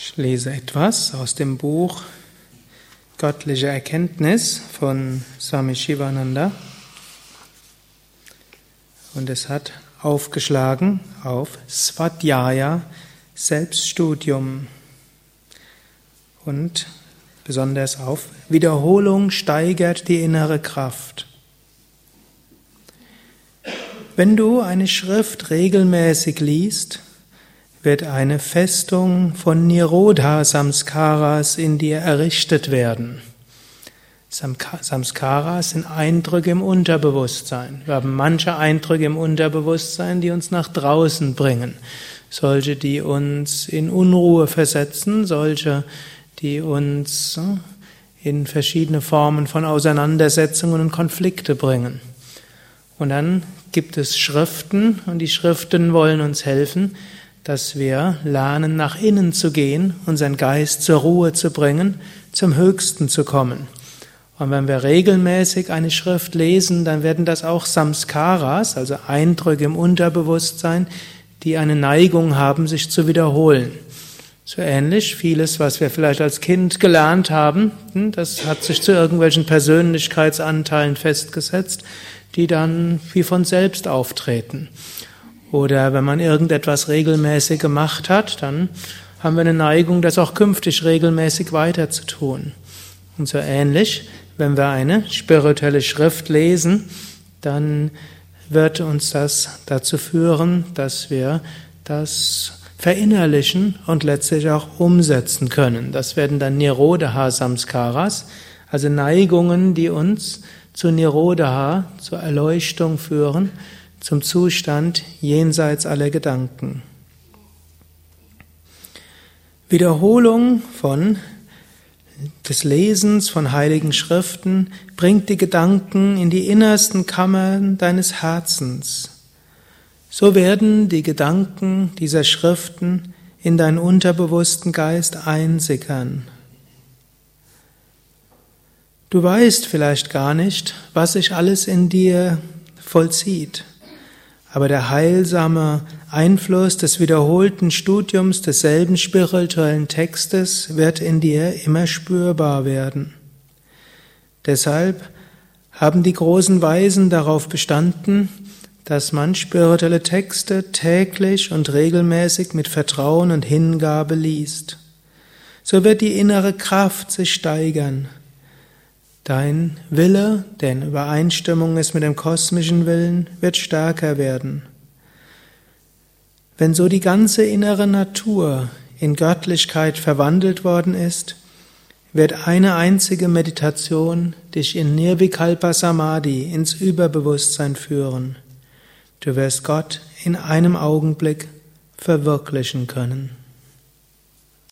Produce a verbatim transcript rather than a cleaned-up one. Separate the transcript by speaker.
Speaker 1: Ich lese etwas aus dem Buch Göttliche Erkenntnis von Swami Shivananda und es hat aufgeschlagen auf Svadhyaya, Selbststudium und besonders auf Wiederholung steigert die innere Kraft. Wenn du eine Schrift regelmäßig liest, wird eine Festung von Nirodha-Samskaras in dir errichtet werden. Samskaras sind Eindrücke im Unterbewusstsein. Wir haben manche Eindrücke im Unterbewusstsein, die uns nach draußen bringen. Solche, die uns in Unruhe versetzen, solche, die uns in verschiedene Formen von Auseinandersetzungen und Konflikte bringen. Und dann gibt es Schriften, und die Schriften wollen uns helfen, dass wir lernen, nach innen zu gehen, unseren Geist zur Ruhe zu bringen, zum Höchsten zu kommen. Und wenn wir regelmäßig eine Schrift lesen, dann werden das auch Samskaras, also Eindrücke im Unterbewusstsein, die eine Neigung haben, sich zu wiederholen. So ähnlich, vieles, was wir vielleicht als Kind gelernt haben, das hat sich zu irgendwelchen Persönlichkeitsanteilen festgesetzt, die dann wie von selbst auftreten. Oder wenn man irgendetwas regelmäßig gemacht hat, dann haben wir eine Neigung, das auch künftig regelmäßig weiter zu tun. Und so ähnlich, wenn wir eine spirituelle Schrift lesen, dann wird uns das dazu führen, dass wir das verinnerlichen und letztlich auch umsetzen können. Das werden dann Nirodha-Samskaras, also Neigungen, die uns zu Nirodha, zur Erleuchtung führen, zum Zustand jenseits aller Gedanken. Wiederholung von des Lesens von heiligen Schriften bringt die Gedanken in die innersten Kammern deines Herzens. So werden die Gedanken dieser Schriften in deinen unterbewussten Geist einsickern. Du weißt vielleicht gar nicht, was sich alles in dir vollzieht. Aber der heilsame Einfluss des wiederholten Studiums desselben spirituellen Textes wird in dir immer spürbar werden. Deshalb haben die großen Weisen darauf bestanden, dass man spirituelle Texte täglich und regelmäßig mit Vertrauen und Hingabe liest. So wird die innere Kraft sich steigern. Dein Wille, der in Übereinstimmung ist mit dem kosmischen Willen, wird stärker werden. Wenn so die ganze innere Natur in Göttlichkeit verwandelt worden ist, wird eine einzige Meditation dich in Nirvikalpa Samadhi, ins Überbewusstsein führen. Du wirst Gott in einem Augenblick verwirklichen können.